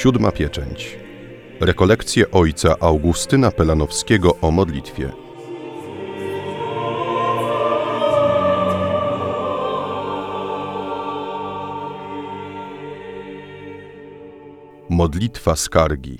Siódma pieczęć. Rekolekcje ojca Augustyna Pelanowskiego o modlitwie. Modlitwa skargi.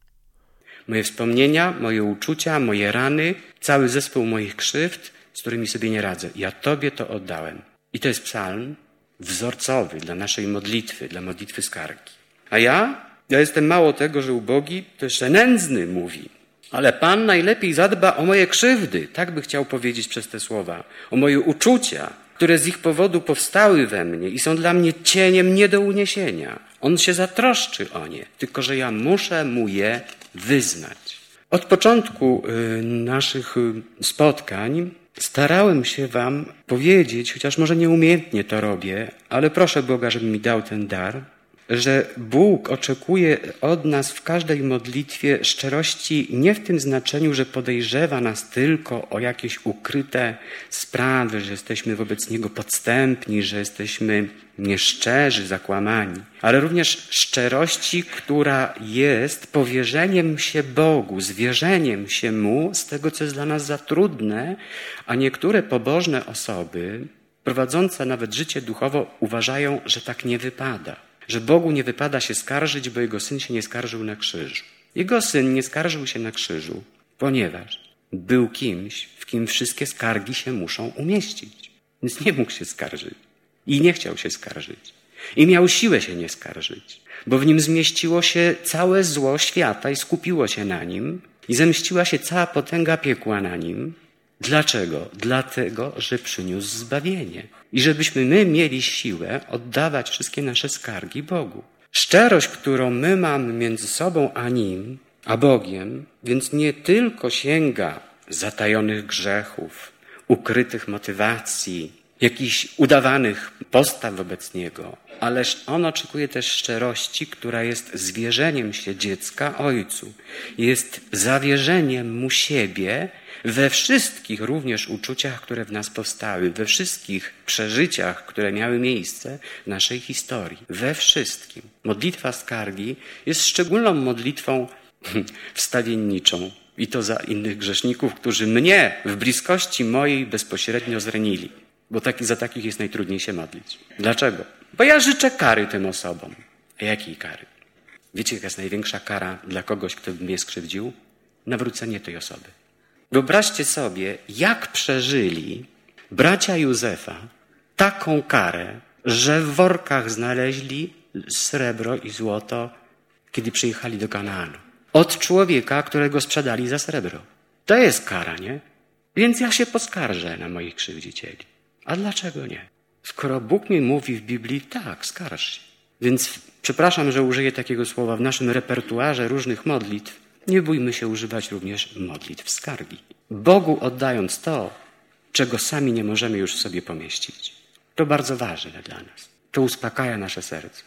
Moje wspomnienia, moje uczucia, moje rany, cały zespół moich krzywd, z którymi sobie nie radzę. Ja Tobie to oddałem. I to jest psalm wzorcowy dla naszej modlitwy, dla modlitwy skargi. A ja jestem mało tego, że ubogi, to jeszcze nędzny mówi. Ale Pan najlepiej zadba o moje krzywdy, tak by chciał powiedzieć przez te słowa, o moje uczucia, które z ich powodu powstały we mnie i są dla mnie cieniem nie do uniesienia. On się zatroszczy o nie, tylko że ja muszę mu je wyznać. Od początku naszych spotkań starałem się wam powiedzieć, chociaż może nieumiejętnie to robię, ale proszę Boga, żeby mi dał ten dar, że Bóg oczekuje od nas w każdej modlitwie szczerości nie w tym znaczeniu, że podejrzewa nas tylko o jakieś ukryte sprawy, że jesteśmy wobec Niego podstępni, że jesteśmy nieszczerzy, zakłamani, ale również szczerości, która jest powierzeniem się Bogu, zwierzeniem się Mu z tego, co jest dla nas za trudne, a niektóre pobożne osoby, prowadzące nawet życie duchowo, uważają, że tak nie wypada. Że Bogu nie wypada się skarżyć, bo Jego Syn się nie skarżył na krzyżu. Jego Syn nie skarżył się na krzyżu, ponieważ był kimś, w kim wszystkie skargi się muszą umieścić. Więc nie mógł się skarżyć. I nie chciał się skarżyć. I miał siłę się nie skarżyć. Bo w nim zmieściło się całe zło świata i skupiło się na nim. I zemściła się cała potęga piekła na nim. Dlaczego? Dlatego, że przyniósł zbawienie. I żebyśmy my mieli siłę oddawać wszystkie nasze skargi Bogu. Szczerość, którą my mamy między sobą a Nim, a Bogiem, więc nie tylko sięga zatajonych grzechów, ukrytych motywacji, jakichś udawanych postaw wobec Niego, ależ On oczekuje też szczerości, która jest zwierzeniem się dziecka Ojcu. Jest zawierzeniem Mu siebie we wszystkich również uczuciach, które w nas powstały, we wszystkich przeżyciach, które miały miejsce w naszej historii. We wszystkim. Modlitwa skargi jest szczególną modlitwą wstawienniczą. I to za innych grzeszników, którzy mnie w bliskości mojej bezpośrednio zranili. Bo za takich jest najtrudniej się modlić. Dlaczego? Bo ja życzę kary tym osobom. A jakiej kary? Wiecie, jaka jest największa kara dla kogoś, kto by mnie skrzywdził? Nawrócenie tej osoby. Wyobraźcie sobie, jak przeżyli bracia Józefa taką karę, że w workach znaleźli srebro i złoto, kiedy przyjechali do Kanaanu. Od człowieka, którego sprzedali za srebro. To jest kara, nie? Więc ja się poskarżę na moich krzywdzicieli. A dlaczego nie? Skoro Bóg mi mówi w Biblii, tak, skarż się. Więc przepraszam, że użyję takiego słowa w naszym repertuarze różnych modlitw. Nie bójmy się używać również modlitw skargi. Bogu oddając to, czego sami nie możemy już w sobie pomieścić. To bardzo ważne dla nas. To uspokaja nasze serce.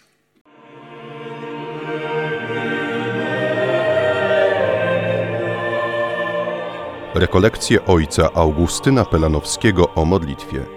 Rekolekcje ojca Augustyna Pelanowskiego o modlitwie.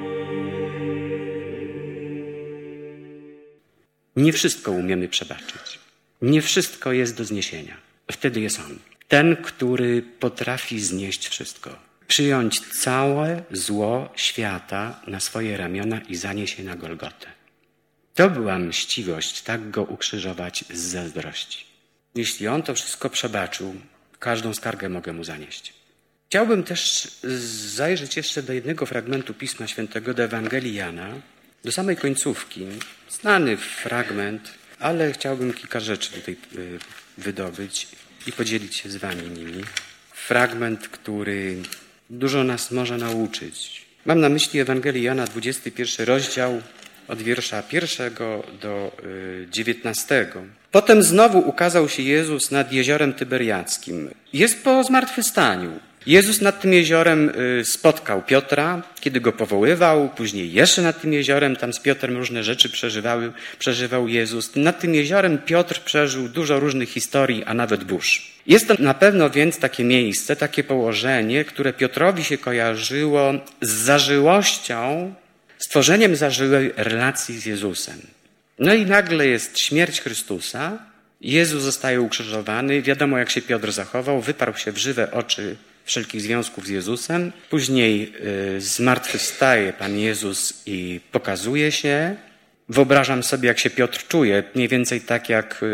Nie wszystko umiemy przebaczyć. Nie wszystko jest do zniesienia. Wtedy jest On. Ten, który potrafi znieść wszystko. Przyjąć całe zło świata na swoje ramiona i zanieść je na Golgotę. To była mściwość, tak Go ukrzyżować z zazdrości. Jeśli On to wszystko przebaczył, każdą skargę mogę Mu zanieść. Chciałbym też zajrzeć jeszcze do jednego fragmentu Pisma Świętego, do Ewangelii Jana, do samej końcówki. Znany fragment, ale chciałbym kilka rzeczy tutaj wydobyć i podzielić się z wami nimi. Fragment, który dużo nas może nauczyć. Mam na myśli Ewangelię Jana, 21 rozdział, od wiersza 1 do 19. Potem znowu ukazał się Jezus nad jeziorem Tyberiackim. Jest po zmartwychwstaniu. Jezus nad tym jeziorem spotkał Piotra, kiedy go powoływał, później jeszcze nad tym jeziorem, tam z Piotrem różne rzeczy przeżywał Jezus. Nad tym jeziorem Piotr przeżył dużo różnych historii, a nawet burz. Jest to na pewno więc takie miejsce, takie położenie, które Piotrowi się kojarzyło z zażyłością, stworzeniem zażyłej relacji z Jezusem. No i nagle jest śmierć Chrystusa Jezus zostaje ukrzyżowany. Wiadomo, jak się Piotr zachował. Wyparł się w żywe oczy wszelkich związków z Jezusem. Później zmartwychwstaje Pan Jezus i pokazuje się. Wyobrażam sobie, jak się Piotr czuje. Mniej więcej tak jak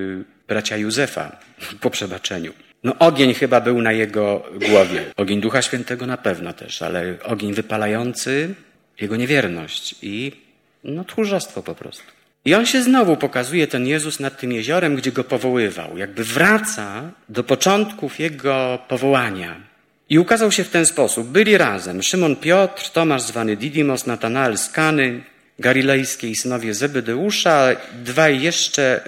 bracia Józefa po przebaczeniu. Ogień chyba był na jego głowie. Ogień Ducha Świętego na pewno też, ale ogień wypalający jego niewierność i tchórzostwo po prostu. I on się znowu pokazuje, ten Jezus, nad tym jeziorem, gdzie go powoływał. Jakby wraca do początków jego powołania. I ukazał się w ten sposób. Byli razem Szymon Piotr, Tomasz zwany Didymos, Natanael z Kany Galilejskiej, synowie Zebedeusza, dwaj jeszcze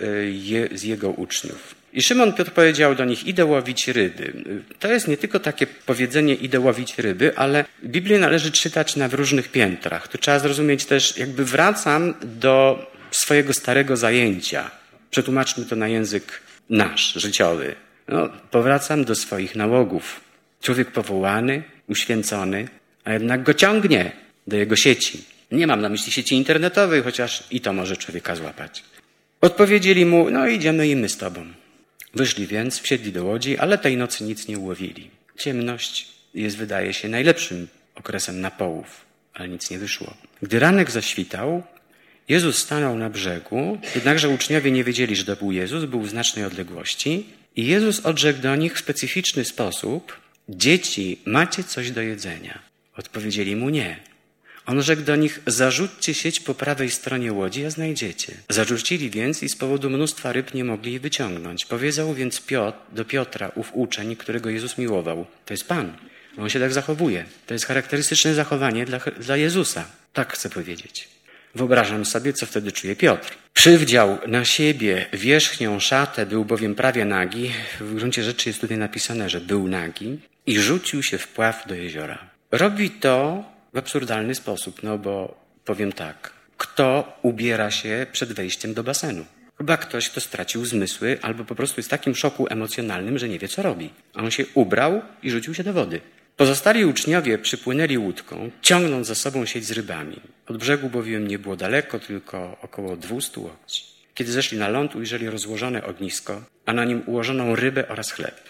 z jego uczniów. I Szymon Piotr powiedział do nich: idę łowić ryby. To jest nie tylko takie powiedzenie idę łowić ryby, ale Biblię należy czytać w różnych piętrach. Tu trzeba zrozumieć też, jakby wracam do swojego starego zajęcia. Przetłumaczmy to na język nasz, życiowy. Powracam do swoich nałogów. Człowiek powołany, uświęcony, a jednak go ciągnie do jego sieci. Nie mam na myśli sieci internetowej, chociaż i to może człowieka złapać. Odpowiedzieli mu: idziemy i my z tobą. Wyszli więc, wsiedli do łodzi, ale tej nocy nic nie ułowili. Ciemność jest, wydaje się, najlepszym okresem napołów, ale nic nie wyszło. Gdy ranek zaświtał, Jezus stanął na brzegu, jednakże uczniowie nie wiedzieli, że to był Jezus, był w znacznej odległości i Jezus odrzekł do nich w specyficzny sposób: dzieci, macie coś do jedzenia? Odpowiedzieli mu: nie. On rzekł do nich: zarzućcie sieć po prawej stronie łodzi, a znajdziecie. Zarzucili więc i z powodu mnóstwa ryb nie mogli jej wyciągnąć. Powiedział więc do Piotra ów uczeń, którego Jezus miłował: to jest Pan. On się tak zachowuje. To jest charakterystyczne zachowanie dla Jezusa. Tak chcę powiedzieć. Wyobrażam sobie, co wtedy czuje Piotr. Przywdział na siebie wierzchnią szatę, był bowiem prawie nagi. W gruncie rzeczy jest tutaj napisane, że był nagi i rzucił się w pław do jeziora. Robi to w absurdalny sposób, bo powiem tak: kto ubiera się przed wejściem do basenu? Chyba ktoś, kto stracił zmysły albo po prostu jest w takim szoku emocjonalnym, że nie wie, co robi. A on się ubrał i rzucił się do wody. Pozostali uczniowie przypłynęli łódką, ciągnąc za sobą sieć z rybami. Od brzegu bowiem nie było daleko, tylko około 200 łokci. Kiedy zeszli na ląd, ujrzeli rozłożone ognisko, a na nim ułożoną rybę oraz chleb.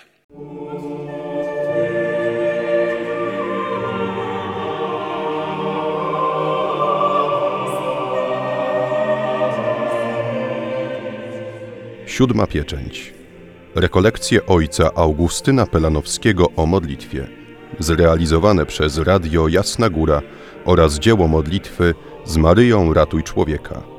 Siódma pieczęć. Rekolekcje ojca Augustyna Pelanowskiego o modlitwie. Zrealizowane przez Radio Jasna Góra oraz dzieło modlitwy z Maryją Ratuj Człowieka.